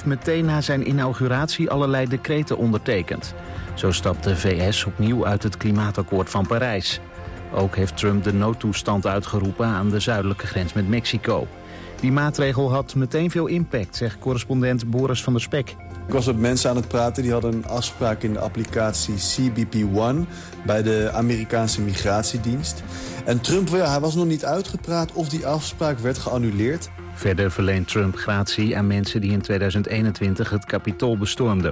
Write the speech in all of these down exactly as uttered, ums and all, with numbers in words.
meteen na zijn inauguratie allerlei decreten ondertekend. Zo stapt de V S opnieuw uit het klimaatakkoord van Parijs. Ook heeft Trump de noodtoestand uitgeroepen aan de zuidelijke grens met Mexico. Die maatregel had meteen veel impact, zegt correspondent Boris van der Spek. Ik was met mensen aan het praten, die hadden een afspraak in de applicatie C B P One bij de Amerikaanse Migratiedienst. En Trump, ja, hij was nog niet uitgepraat of die afspraak werd geannuleerd. Verder verleent Trump gratie aan mensen die in tweeduizend eenentwintig het Capitool bestormden.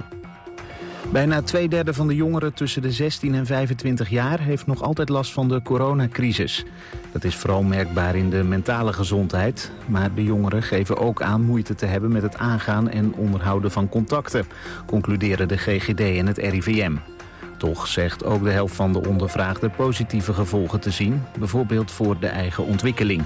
Bijna twee derde van de jongeren tussen de zestien en vijfentwintig jaar heeft nog altijd last van de coronacrisis. Dat is vooral merkbaar in de mentale gezondheid. Maar de jongeren geven ook aan moeite te hebben met het aangaan en onderhouden van contacten, concluderen de G G D en het R I V M. Toch zegt ook de helft van de ondervraagden positieve gevolgen te zien, bijvoorbeeld voor de eigen ontwikkeling.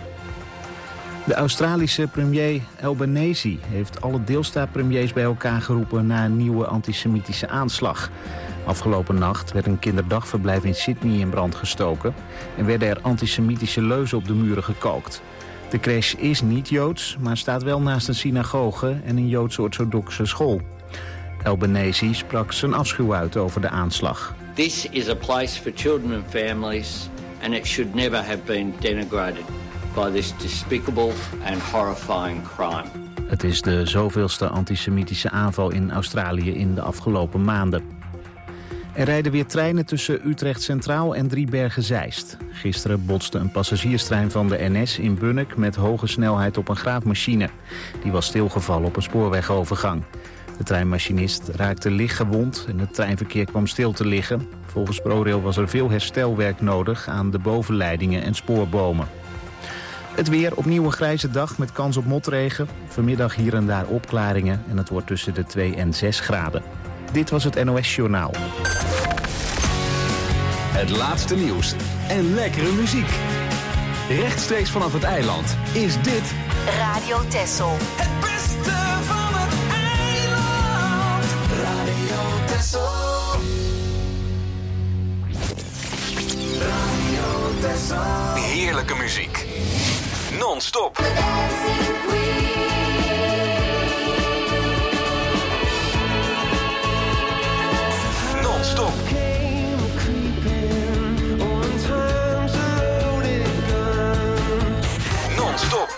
De Australische premier Albanese heeft alle deelstaatpremiers bij elkaar geroepen na een nieuwe antisemitische aanslag. Afgelopen nacht werd een kinderdagverblijf in Sydney in brand gestoken en werden er antisemitische leuzen op de muren gekalkt. De crash is niet Joods, maar staat wel naast een synagoge en een Joods-orthodoxe school. Albanese sprak zijn afschuw uit over de aanslag. This is a place for children and families and it should never have been denigrated by this despicable and horrifying crime. Het is de zoveelste antisemitische aanval in Australië in de afgelopen maanden. Er rijden weer treinen tussen Utrecht Centraal en Driebergen-Zeist. Gisteren botste een passagierstrein van de N S in Bunnik met hoge snelheid op een graafmachine. Die was stilgevallen op een spoorwegovergang. De treinmachinist raakte licht gewond en het treinverkeer kwam stil te liggen. Volgens ProRail was er veel herstelwerk nodig aan de bovenleidingen en spoorbomen. Het weer, opnieuw een grijze dag met kans op motregen. Vanmiddag hier en daar opklaringen en het wordt tussen de twee en zes graden. Dit was het N O S Journaal. Het laatste nieuws en lekkere muziek. Rechtstreeks vanaf het eiland is dit Radio Texel. Het beste van het eiland. Radio Texel. Radio Texel. heerlijke muziek. Non-stop. Non-stop. Non-stop.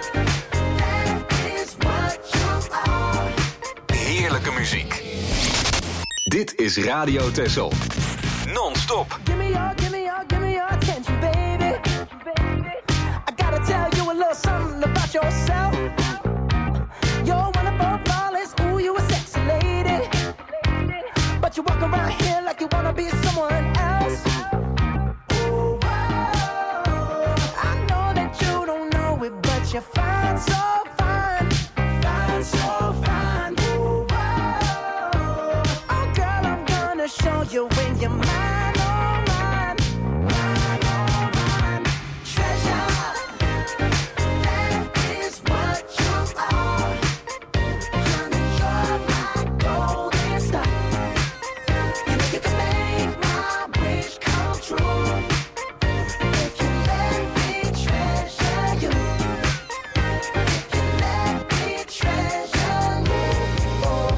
Heerlijke muziek. Dit is Radio Texel. Non-stop. Give me your, give me your, give me your attention, baby. I gotta tell you a little something about yourself. You're one of our flawless, ooh, you a sexy lady. But you walk around here like you wanna be someone else. Ooh, whoa. I know that you don't know it, but you're fine, so fine. Fine, so fine. Ooh, whoa. Oh, girl, I'm gonna show you when you're mine, oh, mine. Mine, oh, mine. Treasure, that is what you are. Honey, you're my golden star. And if you can make my wish come true, if you let me treasure you, if you let me treasure you, oh,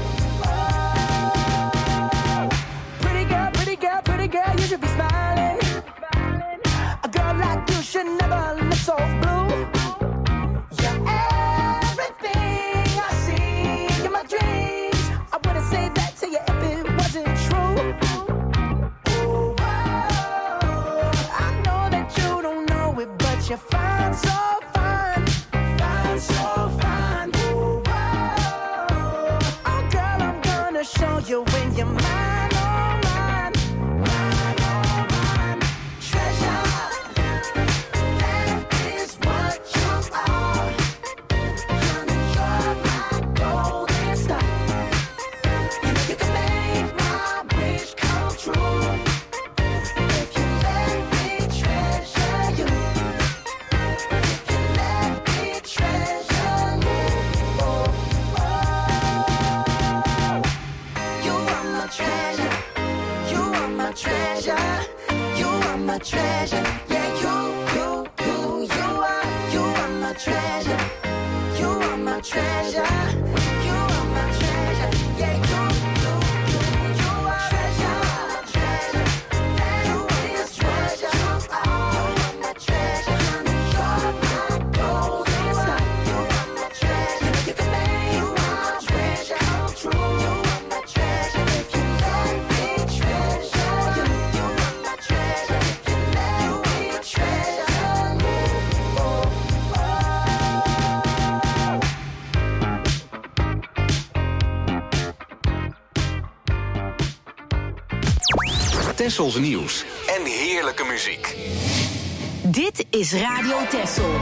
oh. Pretty girl, pretty girl, pretty girl, you should be smiling. A girl like you should never look so blue. You're everything I see in my dreams. I wouldn't say that to you if it wasn't true. Ooh, whoa. I know that you don't know it, but you're fine, so fine. Fine, so fine. Ooh, whoa. Oh, girl, I'm gonna show you when you're mine, oh, mine. Mine, oh, mine. Treasure, that is what you are. Honey, you're my golden star. And if you can make my wish come true, if you let me treasure you, if you let me treasure you, oh, oh. You are my treasure, you are my treasure, you are my treasure, yeah, you, you, you, you are, you are my treasure, you are my treasure, you are my treasure. Tessels nieuws en heerlijke muziek. Dit is Radio Tessel.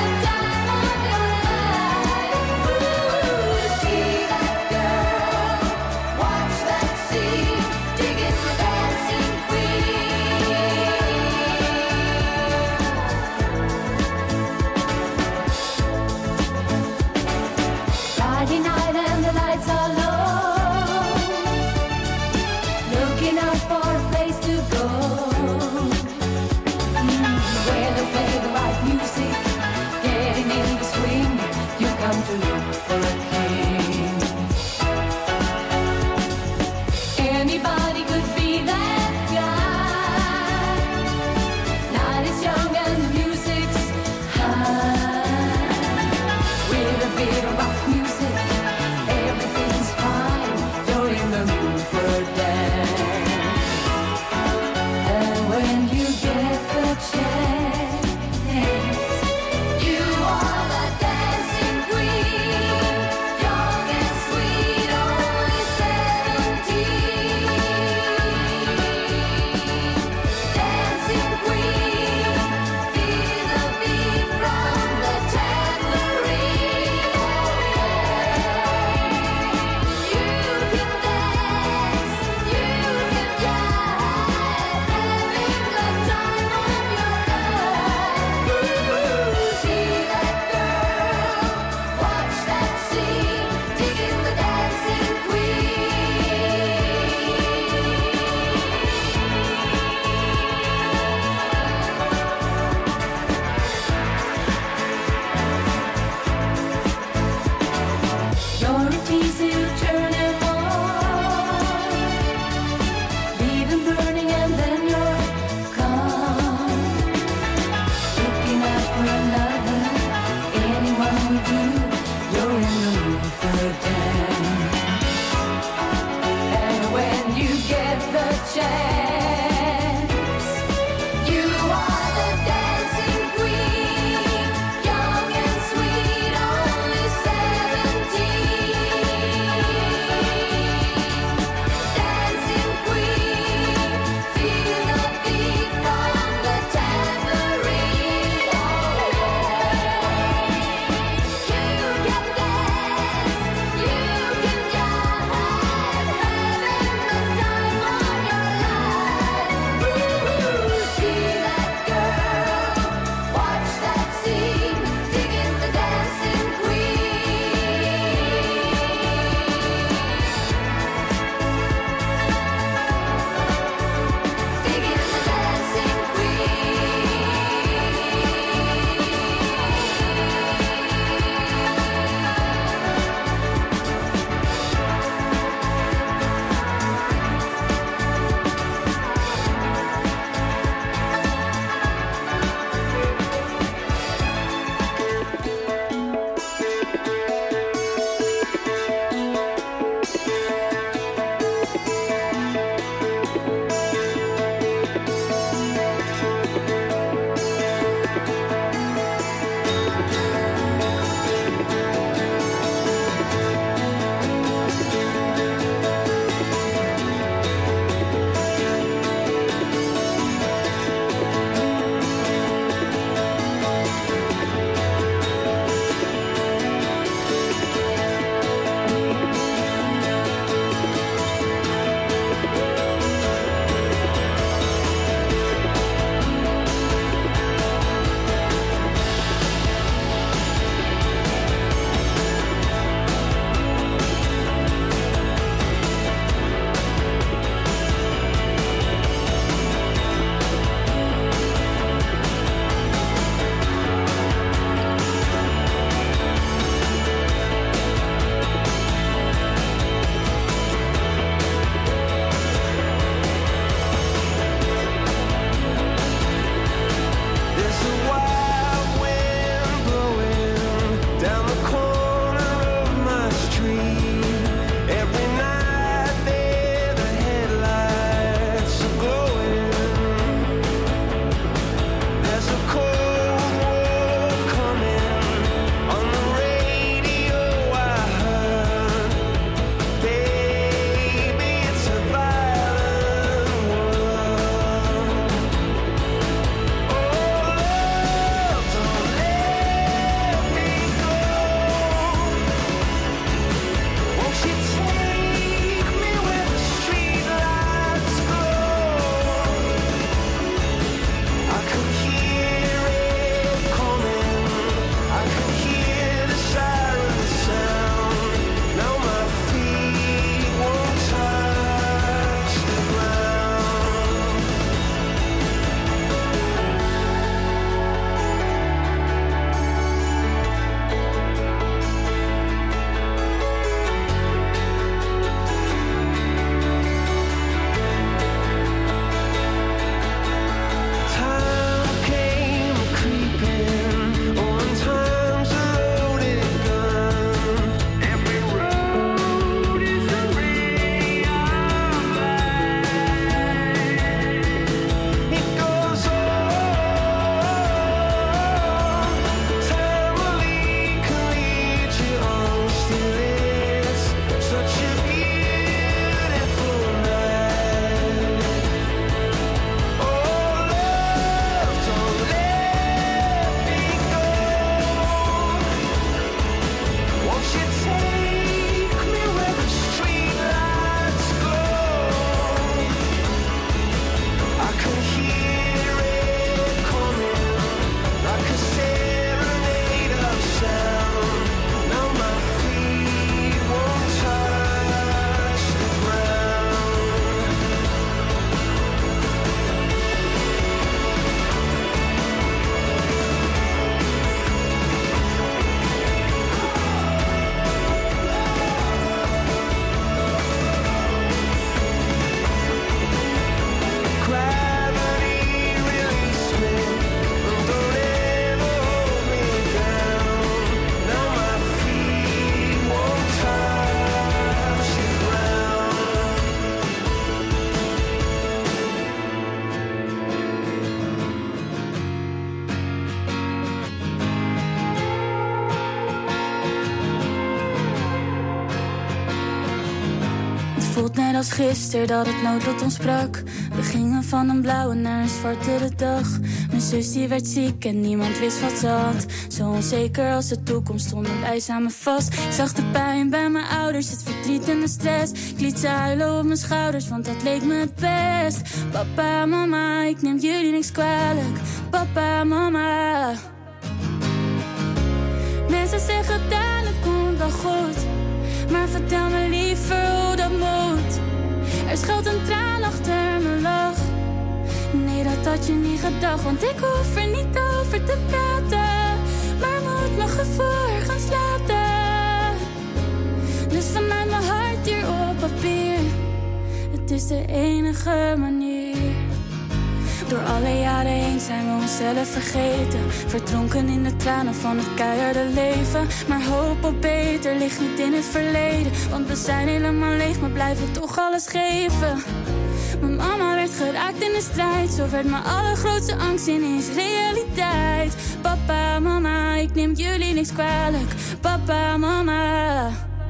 See that girl. voelt net als gisteren dat het noodlot ons sprak. We gingen van een blauwe naar een zwartere dag. Mijn zus die werd ziek en niemand wist wat ze had. Zo onzeker als de toekomst stonden wij samen vast. Ik zag de pijn bij mijn ouders, het verdriet en de stress. Ik liet ze huilen op mijn schouders, want dat leek me het best. Papa, mama, ik neem jullie niks kwalijk. Papa, mama. Mensen zeggen dan het komt wel goed, maar vertel me liever hoe dat moet. Er schuilt een traan achter mijn lach. Nee, dat had je niet gedacht, want ik hoef er niet over te praten. Maar moet mijn gevoel ergens laten. Dus vanuit mijn hart hier op papier. Het is de enige manier. Door alle jaren heen zijn we onszelf vergeten. Verdronken in de tranen van het keiharde leven. Maar hoop op beter ligt niet in het verleden. Want we zijn helemaal leeg, maar blijven toch alles geven. Mijn mama werd geraakt in de strijd. Zo werd mijn allergrootste angst ineens realiteit. Papa, mama, ik neem jullie niks kwalijk. Papa, mama.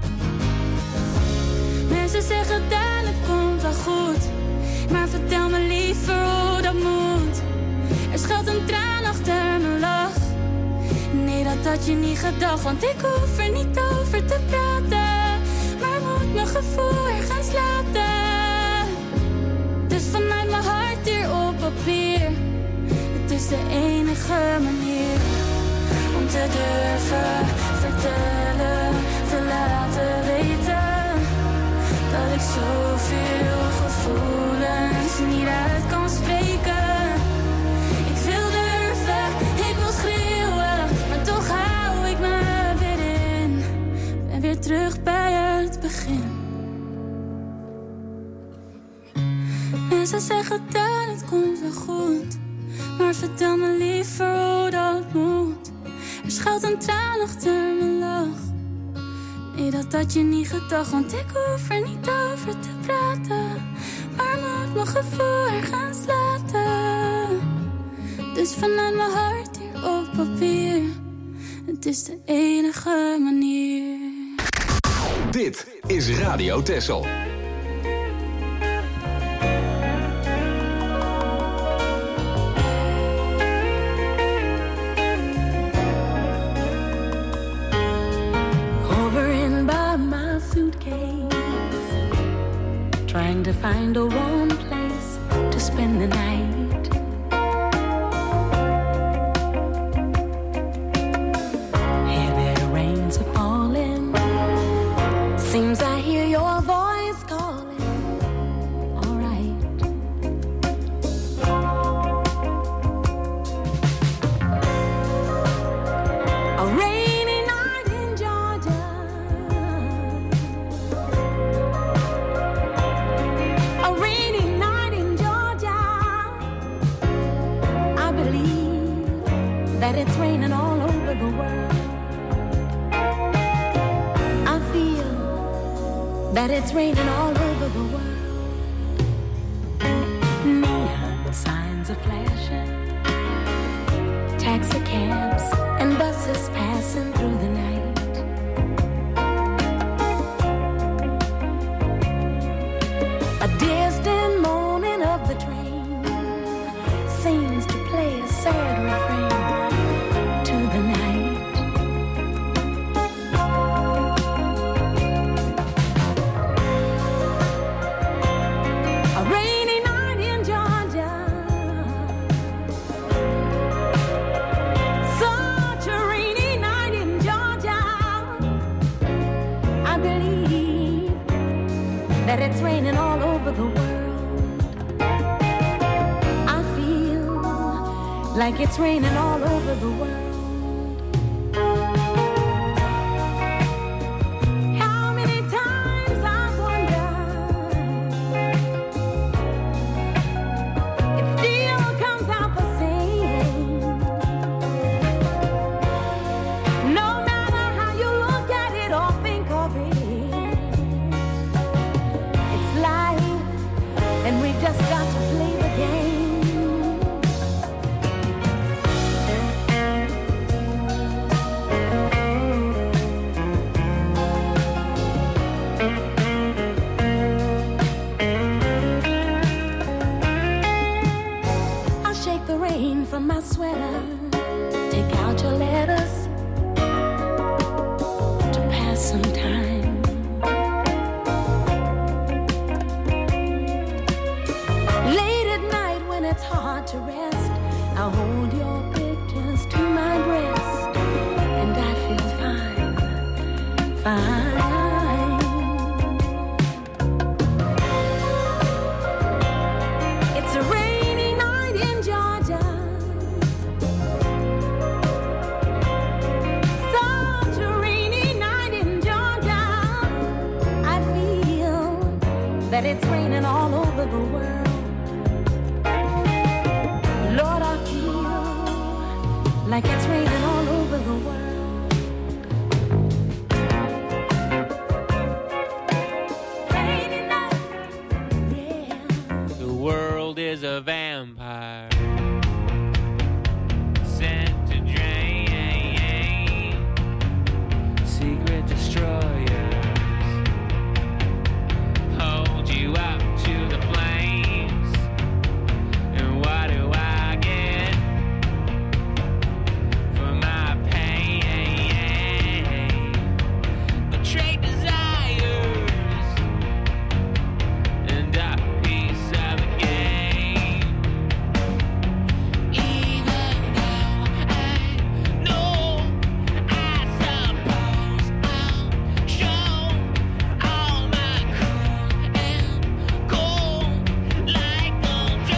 Mensen zeggen dan het komt wel goed, maar vertel me liever hoe dat moet. Er schuilt een traan achter mijn lach. Nee, dat had je niet gedacht, want ik hoef er niet over te praten. Maar moet mijn gevoel ergens laten. Dus vanuit mijn hart hier op papier. Het is de enige manier om te durven vertellen, te laten weten dat ik zoveel gevoelens niet uit kan spreken. Ik wil durven, ik wil schreeuwen, maar toch hou ik me weer in. Ben weer terug bij het begin. Mensen zeggen dat het komt wel goed, maar vertel me liever hoe dat moet. Er schuilt een traan achter mijn lach. Nee, dat had je niet gedacht, want ik hoef er niet over te praten. Maar moet mijn gevoel ergens laten. Dus vanuit mijn hart hier op papier. Het is de enige manier. Dit is Radio Texel. Trying to find a warm place to spend the night. Heavy rains are falling. Seems I hear your voice calling. All right. A rainy night in Georgia. A rainy night in Georgia. I believe that it's raining all over the world. I feel that it's raining all over the world. Neon signs are flashing, taxi cabs and buses passing through the night. A distant moaning of the train seems to play a sad refrain to the night. A rainy night in Georgia. Such a rainy night in Georgia. I believe that it's raining all over the world. I feel like it's raining all over the world. How many times I've wondered, it still comes out the same. No matter how you look at it or think of it, it's life, and we've just got to play the game. rain from my sweater. Take out your letters to pass some time. Late at night when it's hard to rest, I'll hold your pictures to my breast, and I feel fine, fine. It's a rainy night in Georgia, such a rainy night in Georgia. I feel that it's raining all over the world. Lord, I feel like it's raining all over the world. Rainy night, yeah. The world is a vampire sent to drain. Secret destroyers hold you up to the flames. And what do I get for my pain? Betrayed desires and a piece of the game. Even though I know, I suppose I'll show all my cool and cold like a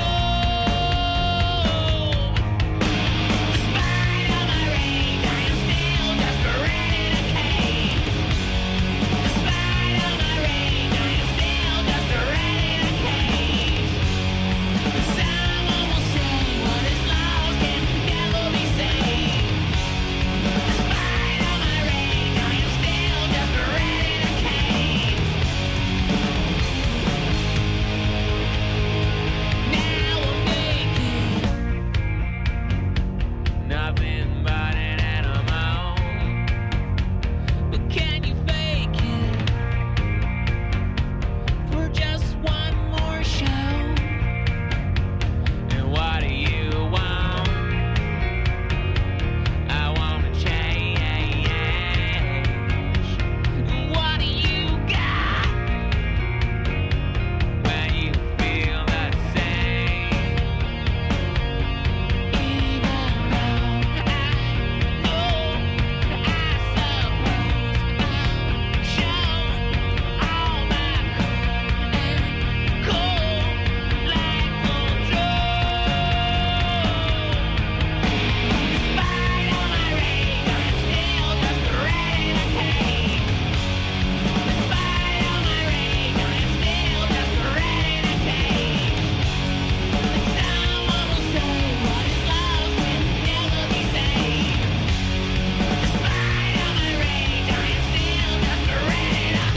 joke. Despite all my rage, I am still just a rat in a cage. Despite all my rage, I am still just a rat in a cage. Someone will say what is lost can never be saved. Despite all my rage, I am still just a rat in a cage. Now I'm making nothing but an animal. But can you fake it for just one more show? And what do you want? I wanna change. What do you got when you feel the same? Even though I know, I suppose I'll show all my cool and cold like a joke. Despite all my rage, I'm still just a rat in a cage. Despite all my rage, I'm still just a rat in a cage. Someone will say what is lost can never be saved. Despite all my rage, I am still just a rat in a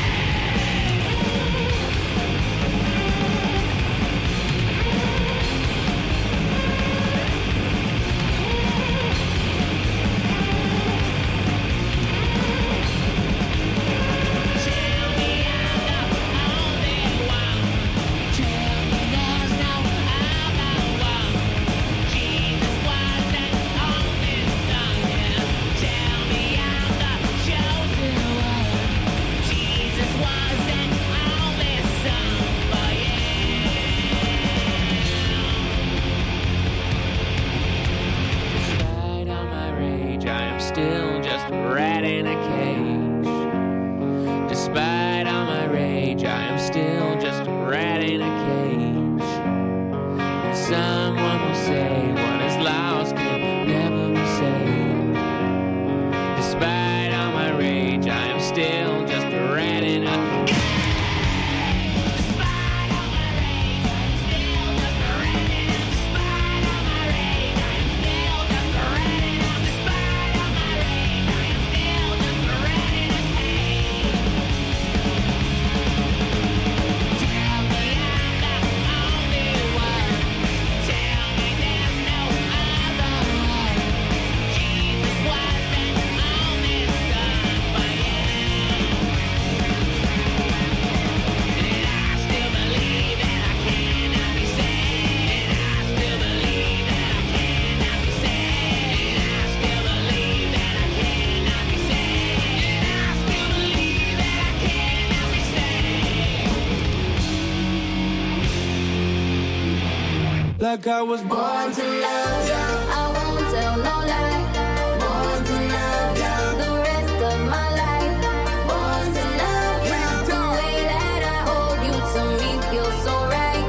Tell me I'm the only one. Tell me there's no other one. Jesus wasn't only son, yeah. Tell me I'm the chosen one. Jesus wasn't only son, but yeah. Despite all my rage, I am still just a rat in a cage. Despite all my rage, I am still just a rat in a cage. And someone will say what is lost can never be saved. Despite all my rage, I am still just a rat in a cage. Despite all my rage, I am still just a rat in a Despite all my rage, I am still just a rat in a Despite all my rage, I am still just a like I was born to love ya. I won't tell no lie. Born to love ya. The rest of my life. Born to love ya. The way that I hold you to me feels so right.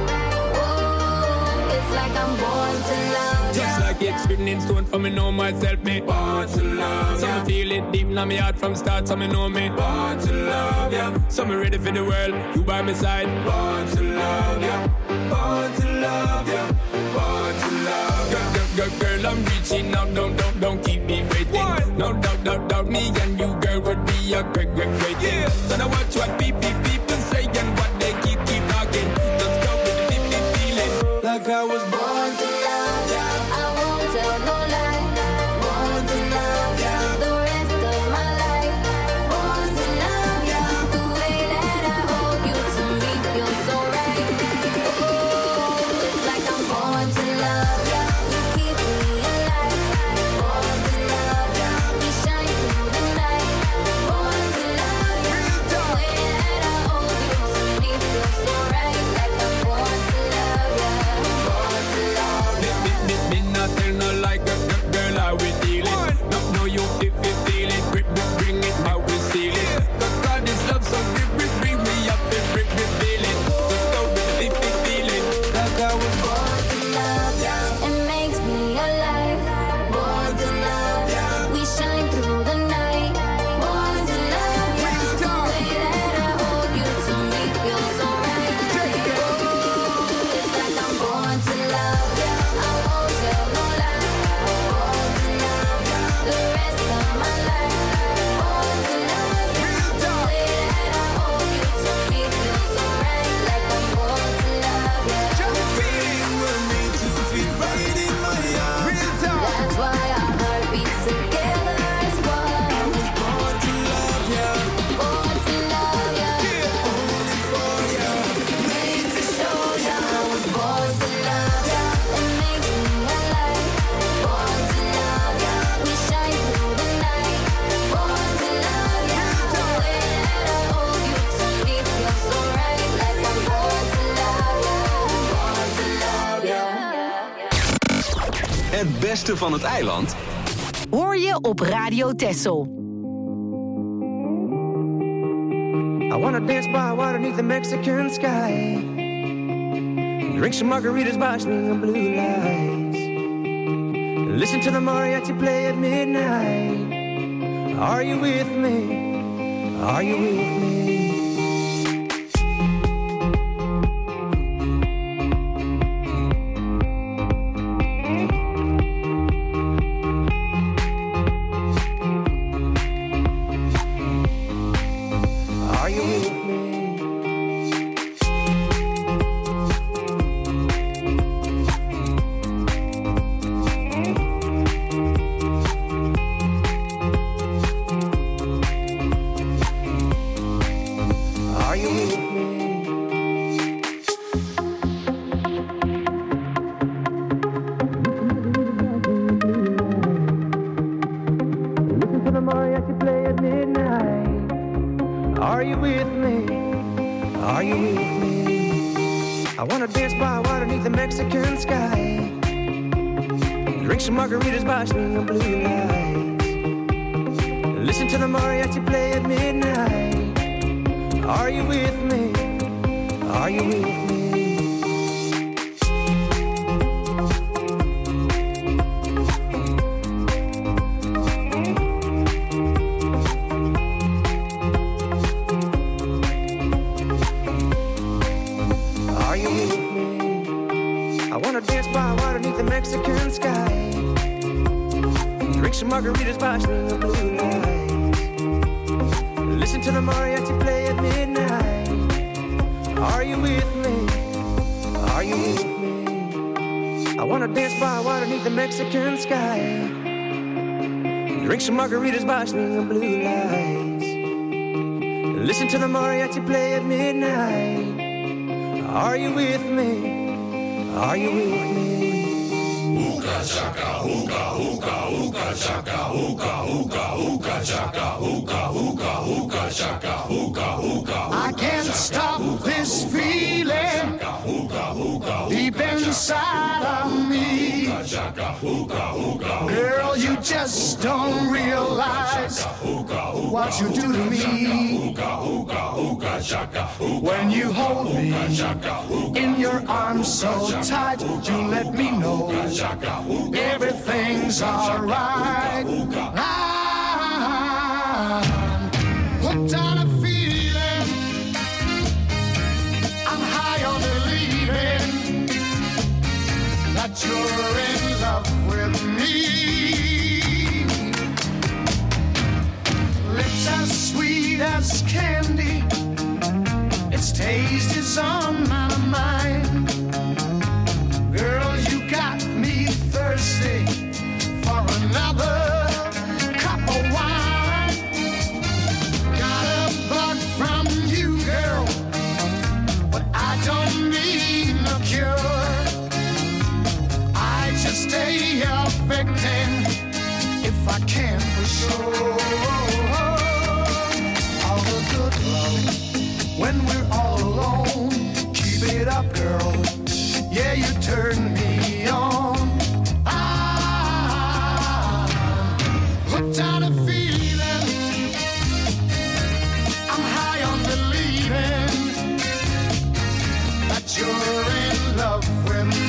Whoa, it's like I'm born to love ya. Just like it's written in stone for me know myself, me born to love ya. So me feel it deep in my heart from start, so me know me born to love ya. So me ready for the world, you by my side. Born to love ya. Born to love ya. Born to love ya. Girl, girl, girl, girl, I'm reaching out, don't, don't, don't keep me waiting. What? No doubt, doubt, doubt, me and you, girl, would be a great, great, great thing. Yeah. So now watch what people, people say and what they keep, keep talking. Let's go with the deep, deep feeling. Like I was born to love ya. I won't tell no lie. Born to love ya. The rest of my life. Born to love ya. The way that I hold you to me feels so right. Oh, it's like I'm born to love ya. You keep me alive. Born to love ya. We shine through the night. Born to love ya. The way that I hold you to me feels so right. Like I'm born to love ya. Born to love ya. Me, me, me not tell no like a girl, how we deal it. No, no, you feel, feel, feel it. Bring, bring, bring it, how we seal it. Cause God is love, so bring, bring, bring me up and bring, bring, feel it. Let's go with the deep, deep feeling. Like I was born to love ya. It makes me alive. Born to love ya. We shine through the night. Born to love ya. The way that I hold you to me feels so right. Oh, it's like I'm born to love ya. I won't tell no lie. Born to love ya. The rest of my life. Born to love ya. The way that I hold you to me feels so right. Like I'm born to love ya. Feeling we're made to feel right in my arms. That's why our heart beats together as one. I was born to love ya. Born to love ya. Only for ya. Made to show ya. I was born to love ya. It makes me alive. Born to love ya. We shine through the night. Born to love ya. The way that I hold you to me feels so right. Like I'm born to love ya. Born to love ya. Het beste van het eiland Hoor je op Radio Texel. I wanna dance by water beneath the Mexican sky. Drink some margaritas by swinging blue lights. Listen to the mariachi play at midnight. Are you with me? Are you with me? Are you with me? Are you with me? Listen to the mariachi play at midnight. Are you with me? Are you with me? I wanna dance by water beneath the Mexican sky. Drink some margaritas by swinging blue lights. Listen to the mariachi play at midnight. Are you with me? Are you with me? Are you with me? I wanna dance by water beneath the Mexican sky. Drink some margaritas by swinging blue lights. Listen to the mariachi play at midnight. Are you with me? Are you with me? I wanna dance by water beneath the Mexican sky. Drink some margaritas by swinging blue lights. Listen to the mariachi play at midnight. Are you with me? Are you with me? Hookah chaka, hookah, hookah, hookah chaka, hookah, hookah, hookah chaka, hookah, hookah, hookah chaka, hookah, hookah. I can't stop this feeling deep in inside of me. Girl, you just don't realize what you do to me. When you hold me in your arms so tight, you let me know everything's alright. I'm hooked on a feeling, I'm high on believing that you're in love with me. Lips as sweet as candy, its taste is on my mind. Girl, you got me thirsty for another cup of wine. Got a bug from you, girl, but I don't need no cure. I just stay affecting if I can for sure. All the good love when we're all alone. Keep it up, girl. Yeah, you turn me on. I'm hooked on a feeling, I'm high on believing that you're in love with me.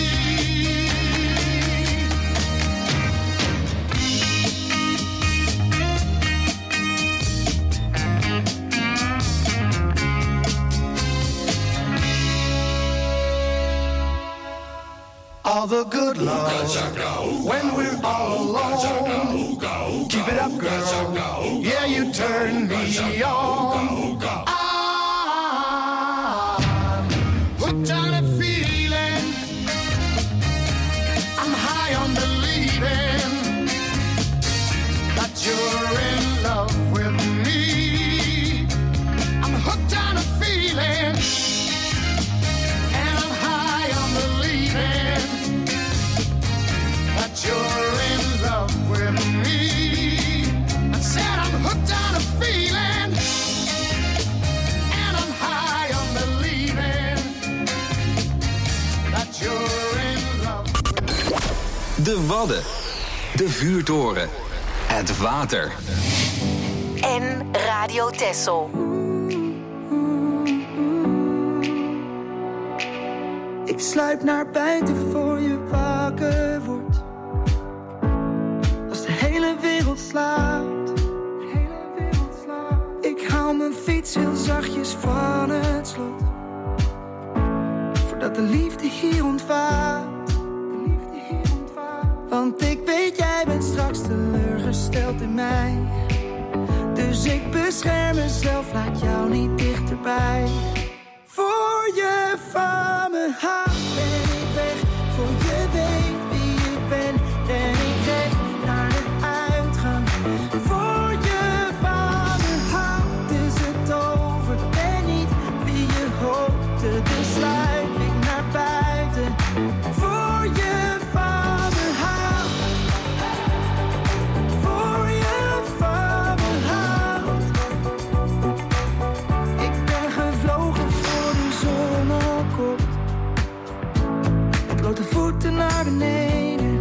All the good love when we're all alone. Keep it up, girl. Yeah, you turn me on. I'm hooked on a feeling, I'm high on believing that you're in love with me. I'm hooked on a feeling, and I'm high on believing that you're in love with me. I said I'm hooked on a feeling, and I'm high on believing that you're in love with me. De Wadden. De Vuurtoren. Het water. En Radio Texel. Ik sluip naar buiten voor je wakker wordt. Als de hele wereld slaapt. Ik haal mijn fiets heel zachtjes van het slot. Voordat de liefde hier ontvaart. Want ik weet, jij bent straks teleurgesteld in mij. Dus ik bescherm mezelf, laat jou niet dichterbij. Voor je van me houdt ben ik weg. Voor je weet wie ik ben. En ik recht naar de uitgang. Voor je van me houdt is het over. Ben niet wie je hoopte. Dus sluip ik naar buiten. Voor je van me houdt. Voor je van me houdt. Ik ben gevlogen voor de zon opkomt. Blote voeten naar beneden.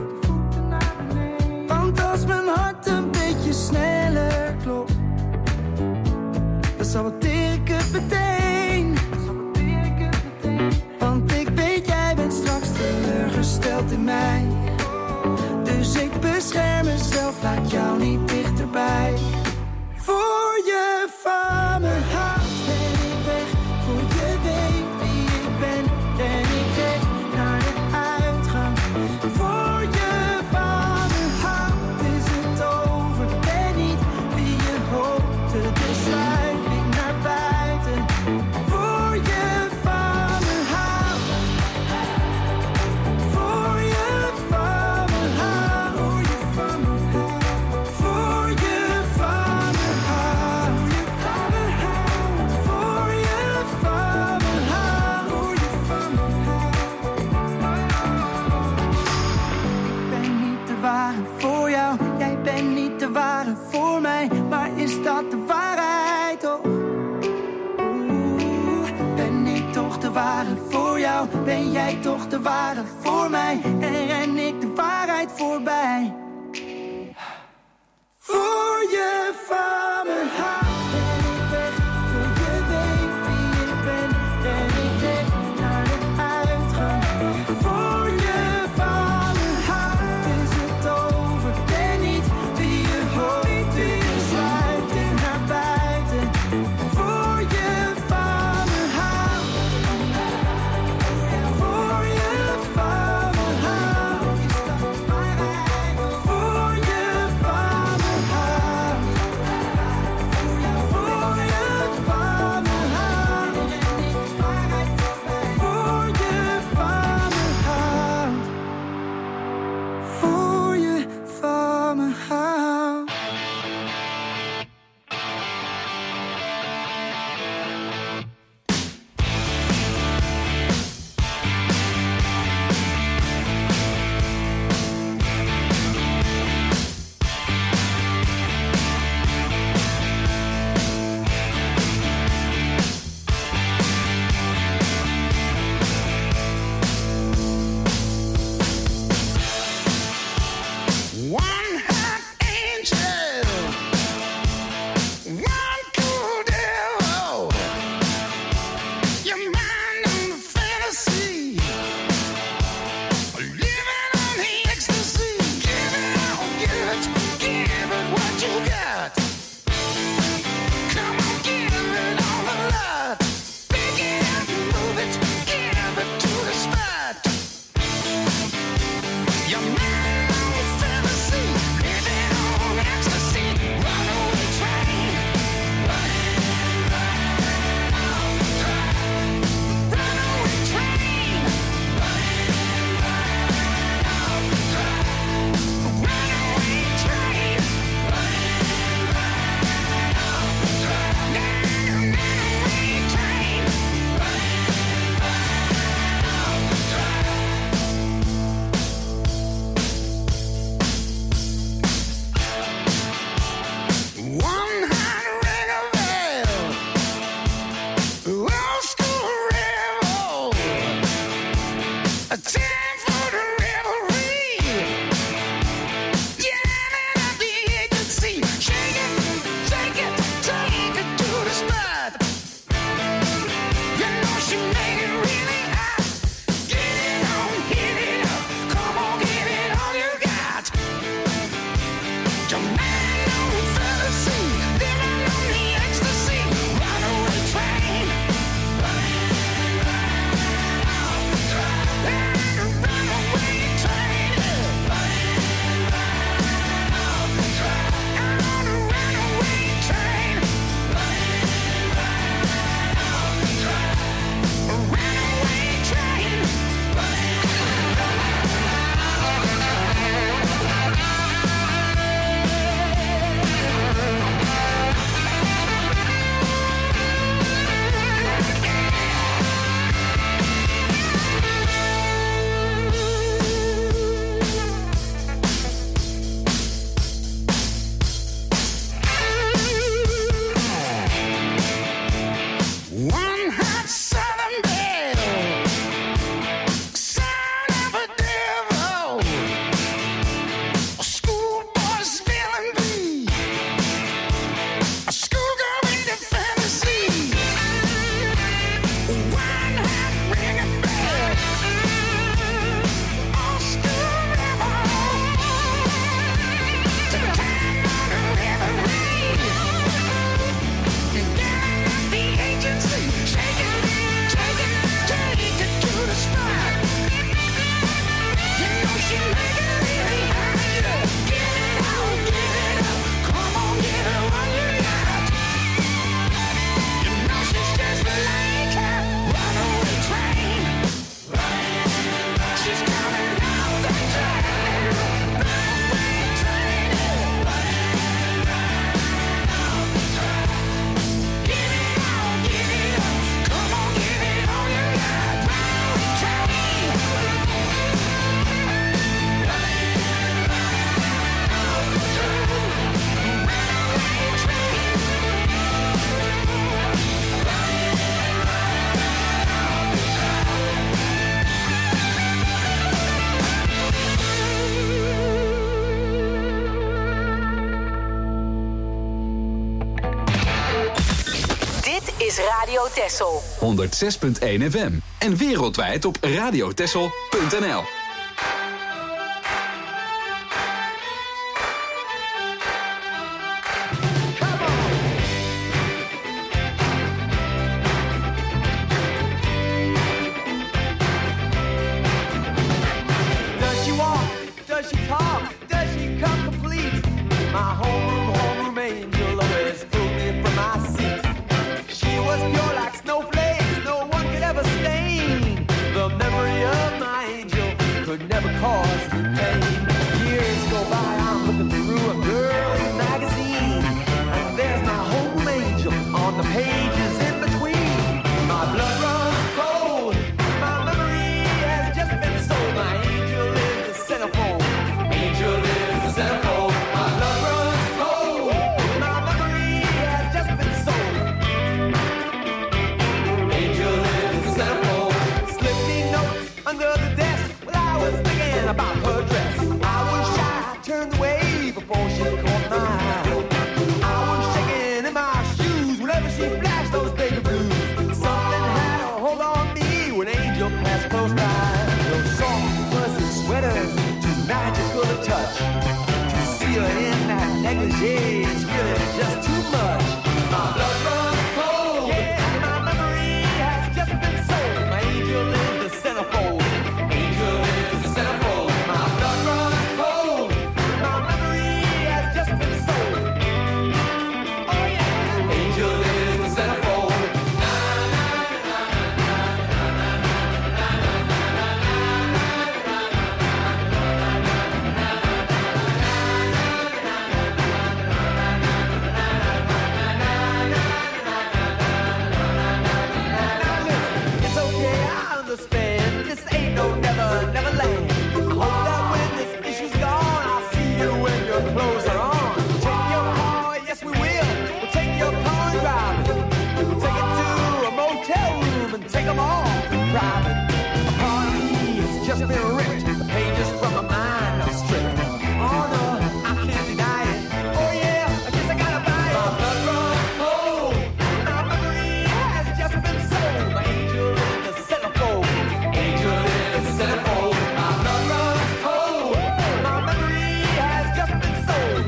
Want als mijn hart een beetje sneller klopt, dan saboteer ik het meteen. Want ik weet, jij bent straks teleurgesteld in mij. Dus ik bescherm mezelf, laat jou niet dichterbij. Voor je van me houdt ben ik weg. Voor je weet wie ik ben. En ik recht naar de uitgang. Voor je van me houdt is het over. Ben niet wie je hoopte. Dus sluip ik naar buiten. Voor je van me houdt. Voor je van me houdt. Voor je van snel ben jij toch de ware voor mij en ren ik de waarheid voorbij. Voor je van me houdt ben ik weg, voor je weet wie ik ben, ben ik weg naar de uitgang. Voor je van me houdt is het over, ben niet wie je hoopt, wie je sluit en naar buiten. Voor je van me houdt, voor je van me houdt. is Radio Texel. honderdzes punt één F M. En wereldwijd op radiotexel punt n l. Does she walk? Does she talk? Does she come complete? My homeroom, homeroom angel always pulled me from my seat. She was pure like snowflakes, no one could ever stain. The memory of my angel could never cause me pain. Years go by, I'm looking through a girl's magazine, and there's my homeroom angel on the pages in between. My blood runs cold, my memory has just been sold. My angel is the centerfold, angel is the centerfold. My blood runs cold, my memory has just been sold. Angel is the centerfold. Slip me notes under the desk while I was thinking about her dress. I was shy, turned away before she caught my eye. I was shaking in my shoes whenever she flashed those baby blues. Something had a hold on me when Angel passed close by. Those soft, fuzzy sweaters, too magical to touch. To see her in that negligee, it's really just too much. My blood runs cold, yeah, my memory has just been sold. My angel is the centerfold, angel is the centerfold. My blood runs cold, my memory has just been sold. Oh yeah, angel is the centerfold. It's okay, I understand. This ain't no never, never land. I hope that when this issue's gone, I'll see you when your clothes are on. Take your car, yes we will. We'll take your car and drive it. We'll take it to a motel room and take them all private. A part of me has just been ripped. The pages from my mind are stripped. Oh no, I can't deny it. Oh yeah, I guess I gotta buy it. My blood runs cold. My memory has just been sold. My angel is the centerfold. Angel is the centerfold. My blood runs cold. My memory has just been sold.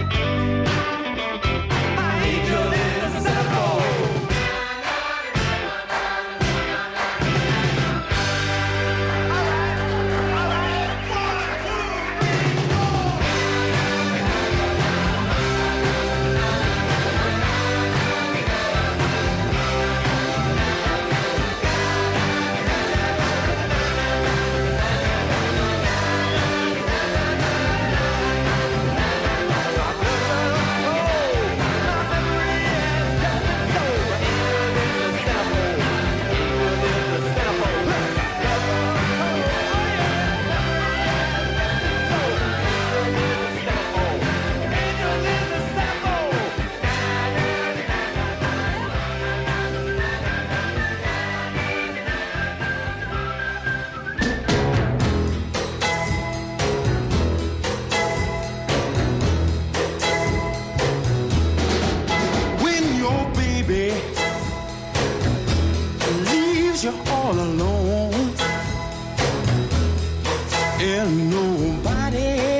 My angel is the centerfold. When your baby leaves you all alone and nobody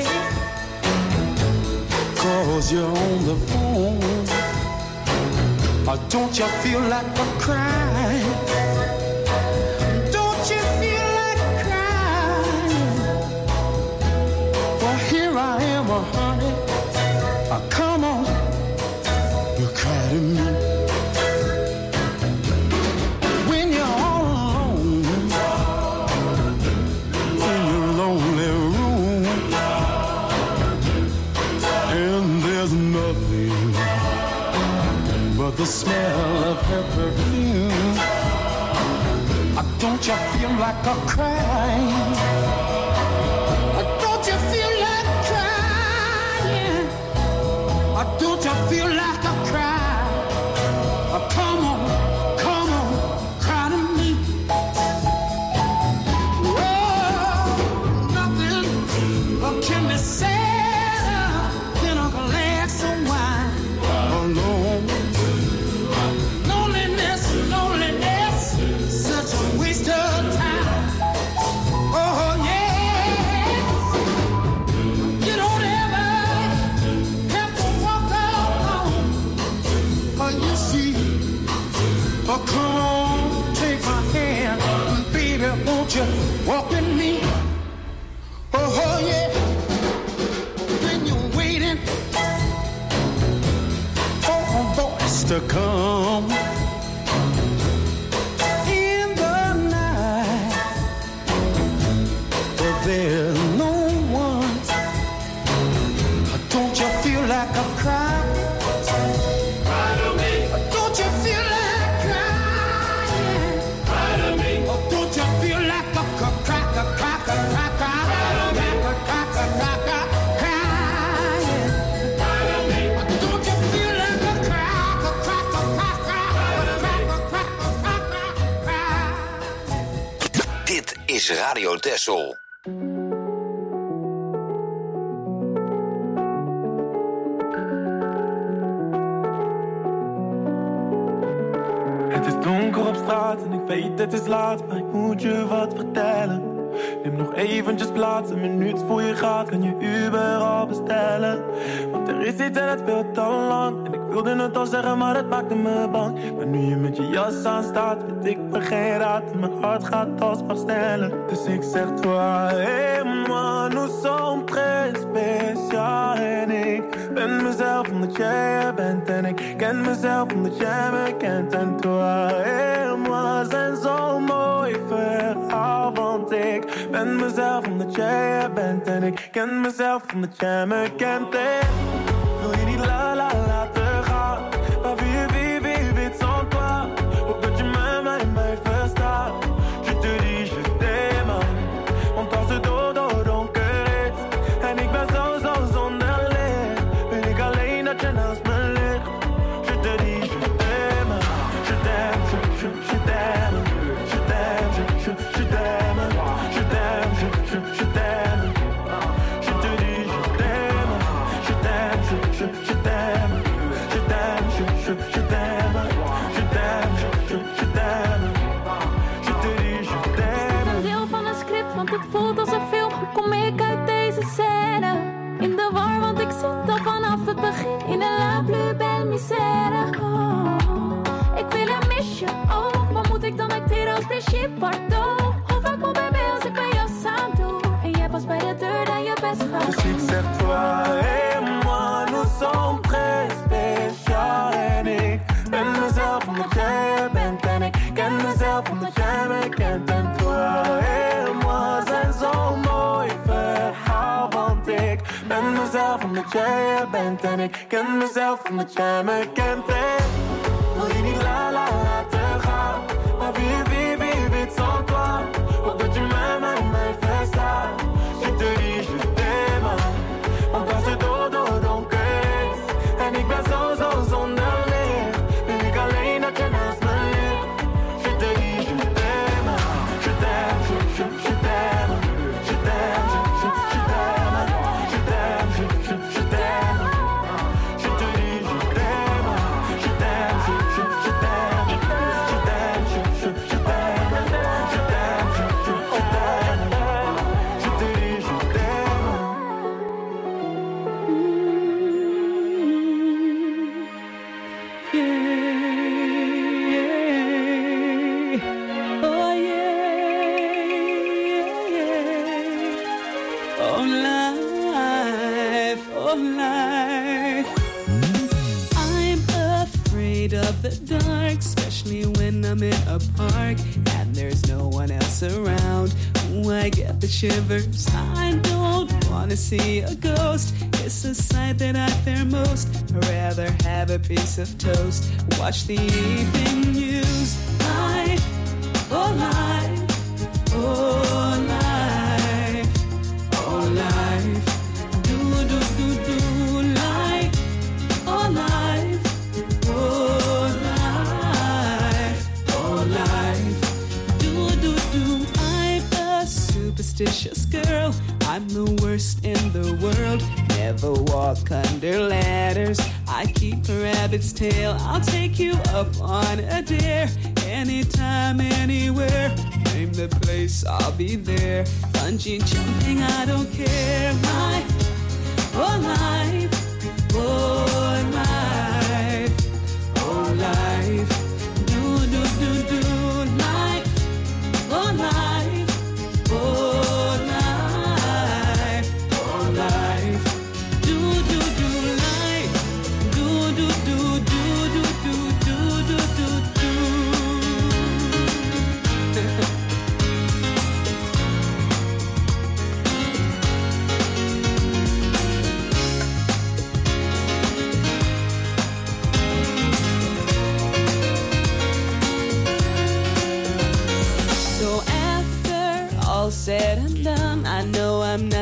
calls you on the phone, or don't you feel like a crying? Don't you feel like crying? Well, here I am, uh, honey. Uh, come on. You cry to me when you're all alone in your lonely room, and there's nothing but the smell of her perfume. Uh, Don't you feel like a crying? Uh, Don't you feel like crying? Uh, Don't you feel like a cry? Uh, Come on, come on, cry to me. Oh, nothing uh, can be said in a glass of wine alone. Loneliness, no to come. In the night, but there's no one. Don't you feel like a cry? Cry to me. Don't you feel like crying? Cry to me. Don't you feel like a cry, cry, cry, cry, cry, cry, cry to me. Cry, cry, cry, cry, cry, crying. Cry to me. Don't you feel like a cry, cry, cry, cry, cry, cry, cry, cry, cry. Dit is Radio Texel. Het is donker op straat en ik weet het is laat, maar ik moet je wat vertellen. Neem nog eventjes plaats, een minuut voor je gaat, kan je Uber al bestellen. Want er is iets en het speelt al lang, en ik wilde het al zeggen, maar het maakte me bang. Maar nu je met je jas aan staat, weet ik me geen raad, en mijn hart gaat alsmaar sneller. Dus ik zeg toi, hey man, nous sommes très spécial. En ik ben mezelf omdat jij er bent, en ik ken mezelf omdat jij me kent. En toi, hey moi, zijn zo'n mooi verhaal, want ik ben mezelf omdat jij er bent, en ik ken mezelf omdat jij me kent. En wil je niet la la laten gaan, maar wie wie wie weet sans toi. Hoop dat je mij, mij, mij verstaat. Je te dis, je t'aime. Want als het dodo donker is en ik ben zo zo zonder licht, weet ik alleen dat je naast me ligt. Je te dis, je t'aime. Je t'aime, je, je, je t'aime. Je t'aime, je, je, je t'aime. Je t'aime, je, je, je t'aime. Je te dis, je t'aime. Je t'aime, je, je, je t'aime. Je t'aime, je, je, je t'aime. Je t'aime, je, je, je t'aime. Je te dis, je t'aime. Een deel van een script, want het voelt als een film. Kom ik uit deze scène in de war, want ik zit al vanaf het begin in de la plus belle misère. Oh, ik wil een misje, oh, wat moet ik dan acteren als Brigitte Bardot? Hoe vaak moet bij mij als ik mijn jas aan doe en jij pas bij de deur dan je best gaat. Dus ik zeg toi et moi, nous sommes très spécial. En ik ben mezelf omdat jij er bent, en ik ken mezelf omdat jij me kent. En toi et moi zijn zo'n mooi verhaal, want ik ben mezelf omdat jij er bent, en ik ken mezelf omdat jij me kent. En wil je niet la la laten gaan, maar wie wie wie weet sans toi. Hoop dat je mij, mij, mij verstaat. Je te dis, je t'aime. Want als het dodo donker is en ik ben zo zo zonder licht, weet ik alleen dat je naast me ligt. Je te dis, je t'aime. Je t'aime, je, je, je t'aime. Je t'aime, je, je, je t'aime. Je t'aime, je, je, je t'aime. Je te dis, je t'aime. Je t'aime, je, je, je t'aime. Je t'aime, je, je, je t'aime. Je t'aime, je, je, je t'aime. Je te dis, je t'aime. Oh yeah, oh life, oh life. I'm afraid of the dark, especially when I'm in a park and there's no one else around. Ooh, I get the shivers. I don't wanna see a ghost. It's a sight that I fear most. I'd rather have a piece of toast. Watch the evening news. Life, oh life, oh life, oh life. Do do do do life, oh life, oh life, oh life. Do do do. I'm a superstitious girl. I'm the worst in the world. Never walk under ladders. I keep a rabbit's tail. I'll take you up on a dare. Anytime, anywhere. Name the place, I'll be there. Bungee jumping, I don't care. My, oh life, oh life, oh life. Do, do, do, do, life, oh life, oh life, oh life. Do, do, do, life. Do, do, do, do, do, do,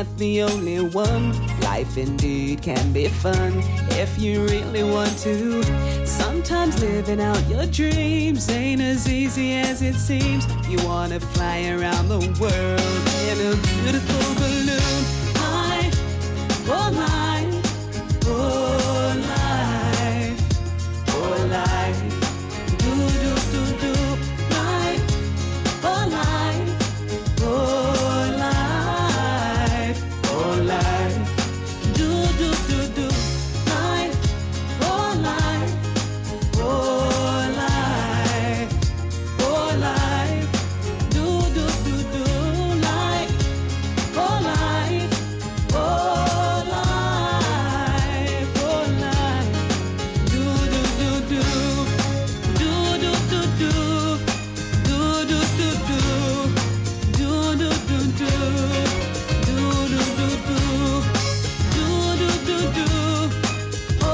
not the only one. Life indeed can be fun if you really want to. Sometimes living out your dreams ain't as easy as it seems. You wanna fly around the world in a beautiful balloon. I, oh life, oh life, oh life, do do do do, life, oh life, oh life, oh life, do do do do, life, oh life, oh life, oh life, do do do do, life, oh life, oh life, oh life, do do do do, do do do do, do do do do, do do do do, do do do do, do do do do, oh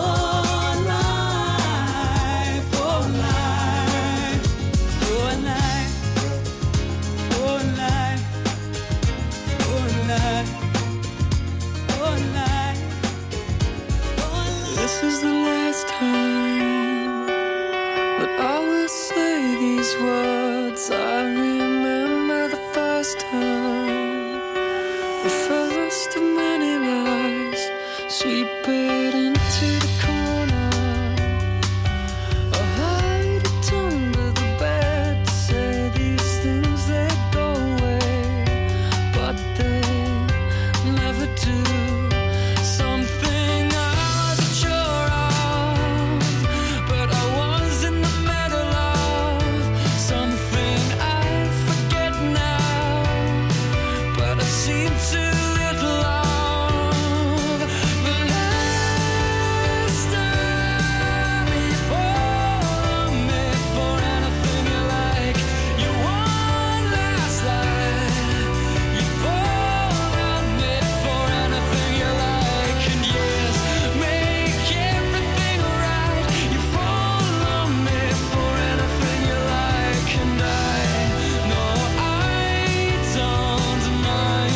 life, oh life, oh life, oh life, oh life, oh life, oh life. This is the last time that I will say these words. I remember the first time, the first of many lies, sweeping into the corner. I hide it under the bed, say these things they go away, but they never do. Something I wasn't sure of, but I was in the middle of. Something I forget now, but I've seen too little of. The last time you fall on me for anything you like, you one last line. You fall on me for anything you like, and yes, make everything right. You fall on me for anything you like, and I know I don't mind.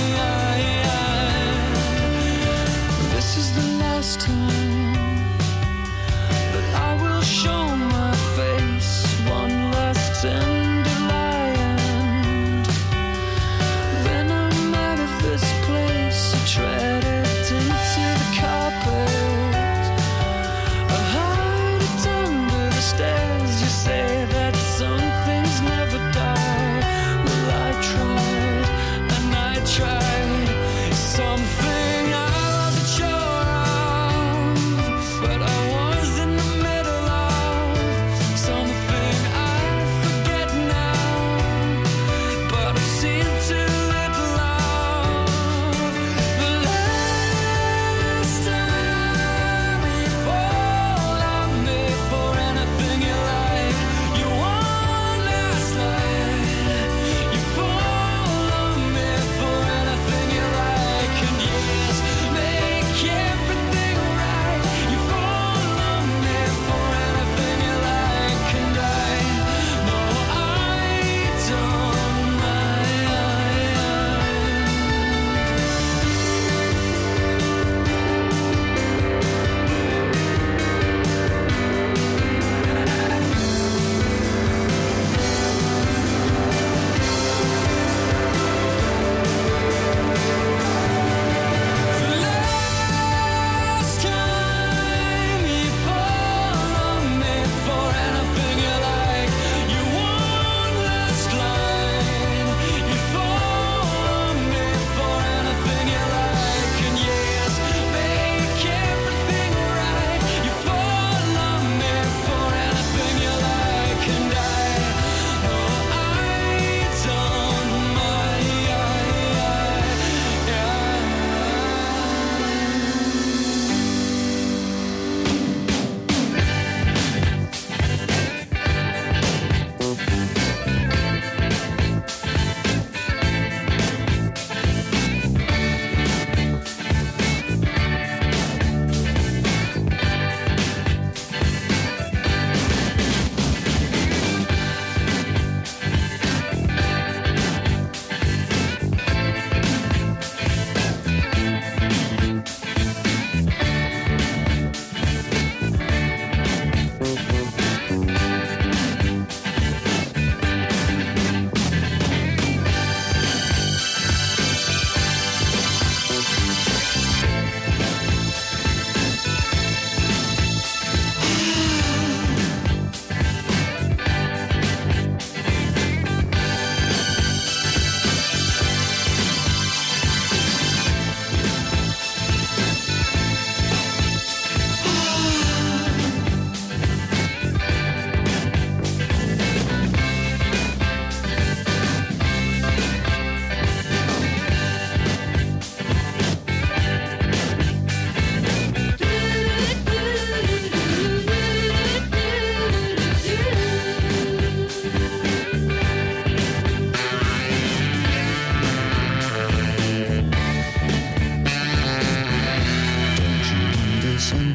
This is the last time that I will show my face, one last tender lie, and then I'm out of this place. I tread it into the carpet, I hide it under the stairs. You say that some things never die. Well, I tried and I tried. Something I wasn't sure of,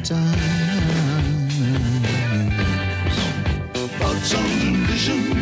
sometimes. About sound and vision.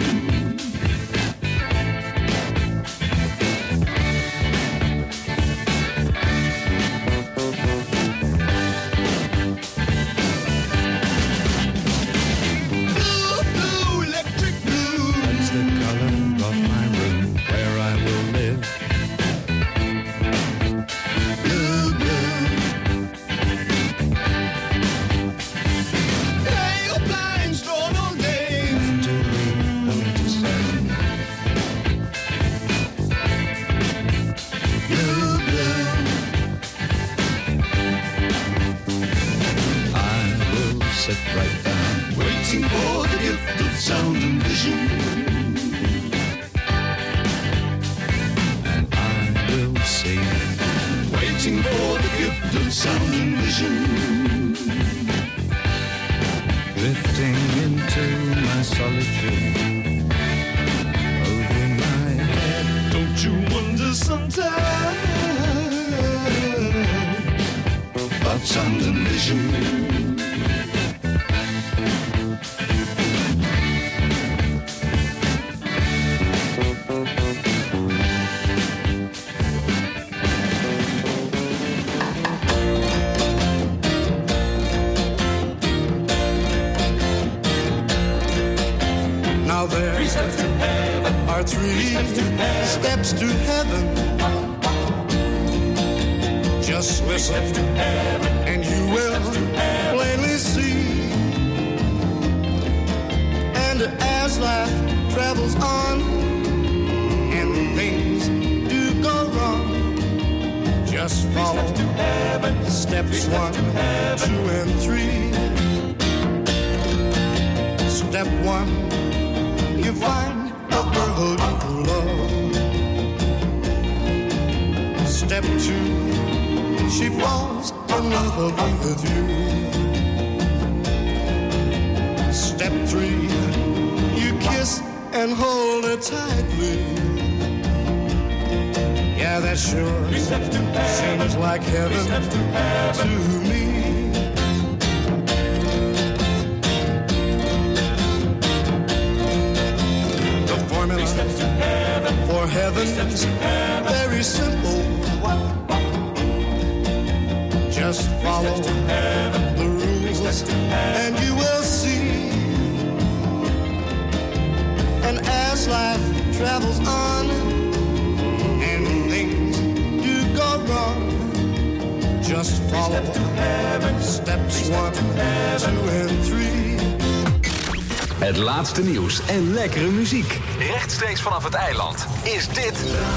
Het laatste nieuws en lekkere muziek. Rechtstreeks vanaf het eiland is dit...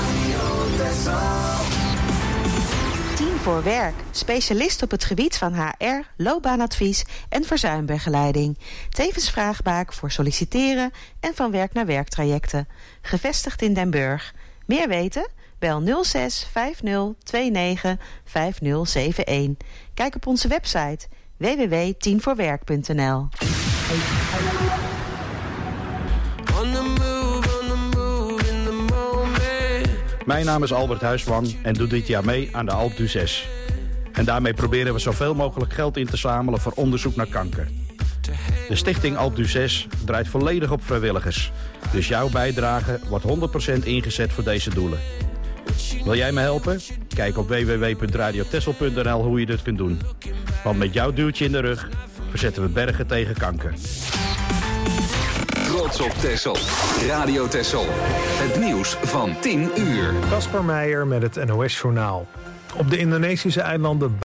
Tien voor Werk. Specialist op het gebied van H R, loopbaanadvies en verzuimbegeleiding. Tevens vraagbaak voor solliciteren en van werk naar werktrajecten. Gevestigd in Den Burg. Meer weten? Bel nul zes vijf nul twee negen vijf nul zeven een. Kijk op onze website w w w punt tien voor werk punt n l. Mijn naam is Albert Huisman en doe dit jaar mee aan de Alpe d'Huez. En daarmee proberen we zoveel mogelijk geld in te zamelen voor onderzoek naar kanker. De stichting Alpe d'Huez draait volledig op vrijwilligers. Dus jouw bijdrage wordt honderd procent ingezet voor deze doelen. Wil jij me helpen? Kijk op w w w punt radio texel punt n l hoe je dit kunt doen. Want met jouw duwtje in de rug verzetten we bergen tegen kanker. Trots op Texel. Radio Texel. Het nieuws van tien uur. Kasper Meijer met het N O S-journaal. Op de Indonesische eilanden